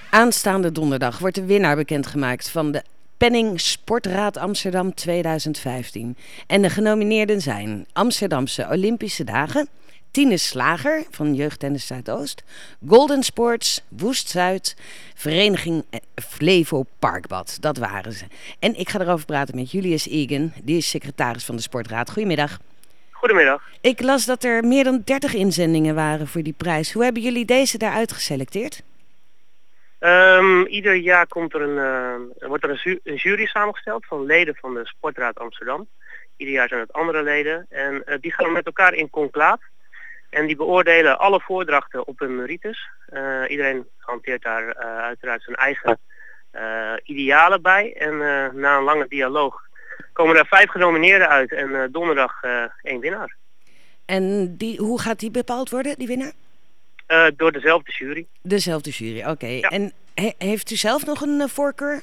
Aanstaande donderdag wordt de winnaar bekendgemaakt van de Penning Sportraad Amsterdam 2015. En de genomineerden zijn Amsterdamse Olympische Dagen, Tine Slager van Jeugdtennis Zuidoost, Golden Sports, Woest Zuid, Vereniging Flevo Parkbad. Dat waren ze. En ik ga erover praten met Julius Egan, die is secretaris van de Sportraad. Goedemiddag. Goedemiddag. Ik las dat er meer dan 30 inzendingen waren voor die prijs. Hoe hebben jullie deze daaruit geselecteerd? Ieder jaar wordt er een jury samengesteld van leden van de Sportraad Amsterdam. Ieder jaar zijn het andere leden en die gaan met elkaar in conclaaf. En die beoordelen alle voordrachten op hun merites. Iedereen hanteert daar uiteraard zijn eigen idealen bij. En na een lange dialoog komen er 5 genomineerden uit en donderdag 1 winnaar. En hoe gaat die bepaald worden, die winnaar? Door dezelfde jury. Dezelfde jury, oké. Ja. En heeft u zelf nog een voorkeur?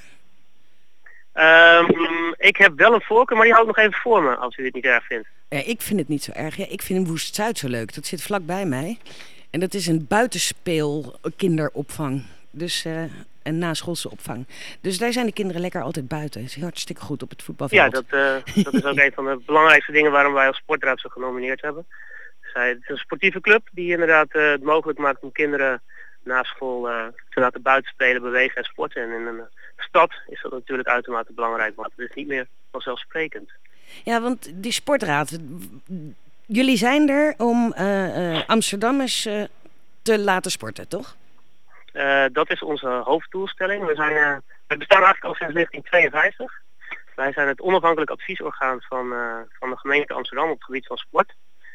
Ik heb wel een voorkeur, maar die hou ik nog even voor me, als u het niet erg vindt. Ja, ik vind het niet zo erg. Ja, ik vind Woest Zuid zo leuk. Dat zit vlakbij mij. En dat is een buitenspeel kinderopvang. Dus een naschoolse opvang. Dus daar zijn de kinderen lekker altijd buiten. Dat is hartstikke goed op het voetbalveld. Ja, dat is ook een van de belangrijkste dingen waarom wij als Sportraad zo genomineerd hebben. Het is een sportieve club die inderdaad het mogelijk maakt om kinderen na school te laten buitenspelen, bewegen en sporten. En in een stad is dat natuurlijk uitermate belangrijk, maar het is niet meer vanzelfsprekend. Ja, want die sportraad, jullie zijn er om Amsterdammers te laten sporten, toch? Dat is onze hoofddoelstelling. We bestaan eigenlijk al sinds 1952. Wij zijn het onafhankelijk adviesorgaan van de gemeente Amsterdam op het gebied van sport.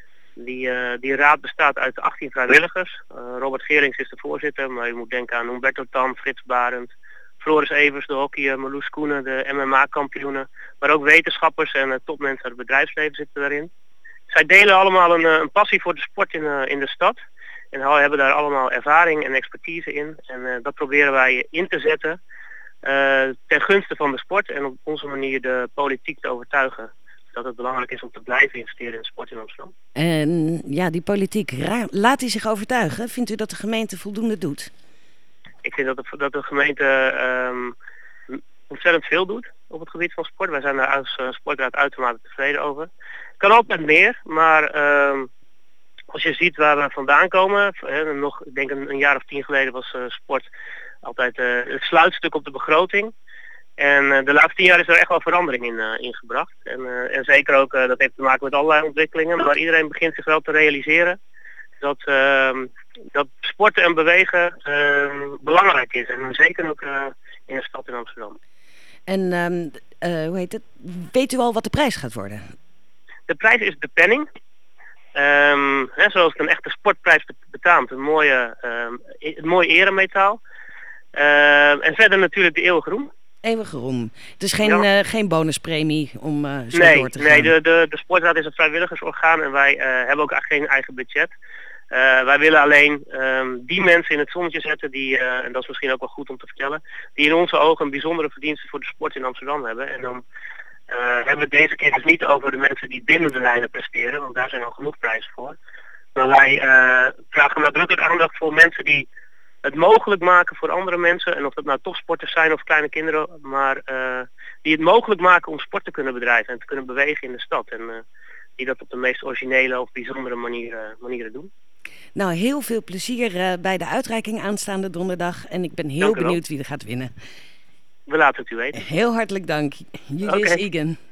Die raad bestaat uit 18 vrijwilligers. Robert Gerings is de voorzitter, maar je moet denken aan Humberto Tan, Frits Barend, Floris Evers, de hockeyer, Marloes Koenen, de MMA-kampioenen. Maar ook wetenschappers en topmensen uit het bedrijfsleven zitten daarin. Zij delen allemaal een passie voor de sport in de stad. En hebben daar allemaal ervaring en expertise in. En dat proberen wij in te zetten ten gunste van de sport. En op onze manier de politiek te overtuigen dat het belangrijk is om te blijven investeren in sport in Amsterdam. En ja, die politiek, laat die zich overtuigen? Vindt u dat de gemeente voldoende doet? Ik vind dat de gemeente ontzettend veel doet op het gebied van sport. Wij zijn daar als sportraad uitermate tevreden over. Kan altijd meer, maar als je ziet waar we vandaan komen, ik denk een jaar of 10 geleden was sport altijd het sluitstuk op de begroting. En de laatste 10 jaar is er echt wel verandering in gebracht. En zeker ook, dat heeft te maken met allerlei ontwikkelingen. Maar iedereen begint zich wel te realiseren dat sporten en bewegen belangrijk is. En zeker ook in een stad in Amsterdam. En hoe heet het? Weet u al wat de prijs gaat worden? De prijs is de Penning. Zoals het een echte sportprijs betaamt. Een mooi eremetaal. En verder natuurlijk de eeuwige roem. Eeuwige roem. Het is geen bonuspremie om door te gaan. Nee, de sportraad is een vrijwilligersorgaan en wij hebben ook geen eigen budget. Wij willen alleen die mensen in het zonnetje zetten die, en dat is misschien ook wel goed om te vertellen, die in onze ogen een bijzondere verdienste voor de sport in Amsterdam hebben. En dan hebben we het deze keer dus niet over de mensen die binnen de lijnen presteren, want daar zijn al genoeg prijzen voor. Maar wij vragen nadrukkelijk aandacht voor mensen die het mogelijk maken voor andere mensen, en of dat nou topsporters zijn of kleine kinderen, maar die het mogelijk maken om sport te kunnen bedrijven en te kunnen bewegen in de stad. En die dat op de meest originele of bijzondere manieren doen. Nou, heel veel plezier bij de uitreiking aanstaande donderdag. En ik ben heel benieuwd wie er gaat winnen. We laten het u weten. Heel hartelijk dank. Julius Egan.